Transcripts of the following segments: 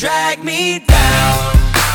drag me down.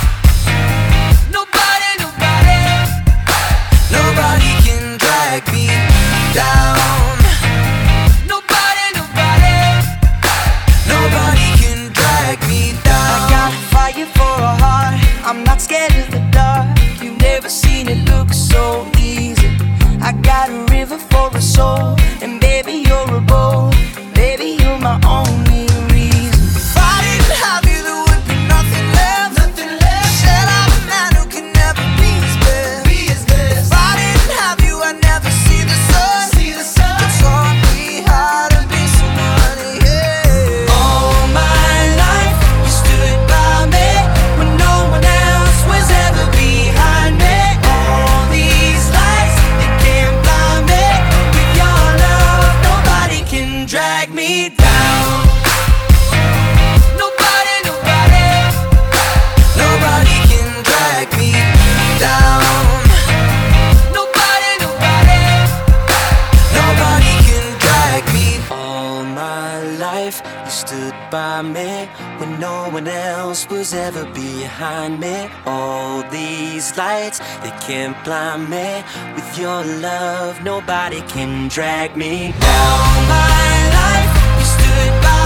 Nobody, nobody, nobody can drag me down. Nobody, nobody, nobody can drag me down. I got fire for a heart, I'm not scared of the dark. You've never seen it look so easy. I got a river for a soul, and baby you're a boat. Baby you're my only reason. If I didn't have you there would be nothing left, nothing left. Said I'm a man who can never be his best. If I didn't have you I'd never see the sun. You taught me how to be somebody, yeah. All my life you stood by me when no one else was ever behind me. All these lights, they can't blind me. With your love nobody can drag me down. Nobody, nobody, nobody can drag me down. Nobody, nobody, nobody can drag me. All my life you stood by me when no one else was ever behind me. All these lights, they can't blind me. With your love nobody can drag me down. All my life you stood by